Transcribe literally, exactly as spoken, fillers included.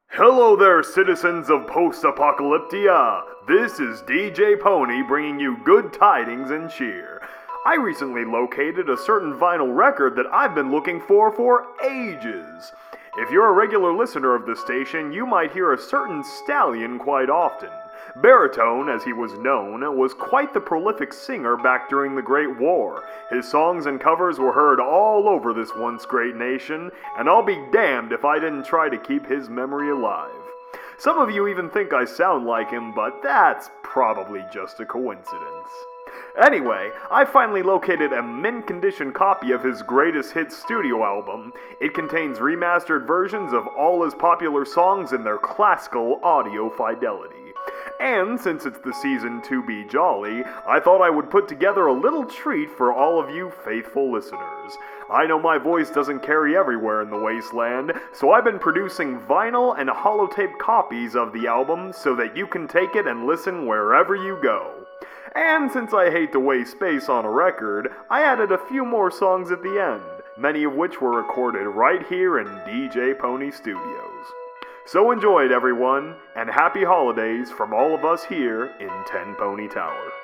Hello there, citizens of Post-Apocalyptia! This is D J Pony bringing you good tidings and cheer. I recently located a certain vinyl record that I've been looking for for ages. If you're a regular listener of the station, you might hear a certain stallion quite often. Baritone, as he was known, was quite the prolific singer back during the Great War. His songs and covers were heard all over this once great nation, and I'll be damned if I didn't try to keep his memory alive. Some of you even think I sound like him, but that's probably just a coincidence. Anyway, I finally located a mint-condition copy of his greatest hits studio album. It contains remastered versions of all his popular songs in their classical audio fidelity. And since it's the season to be jolly, I thought I would put together a little treat for all of you faithful listeners. I know my voice doesn't carry everywhere in the wasteland, so I've been producing vinyl and holotape copies of the album so that you can take it and listen wherever you go. And since I hate to waste space on a record, I added a few more songs at the end, many of which were recorded right here in D J Pony Studios. So enjoy it, everyone, and happy holidays from all of us here in Ten Pony Tower.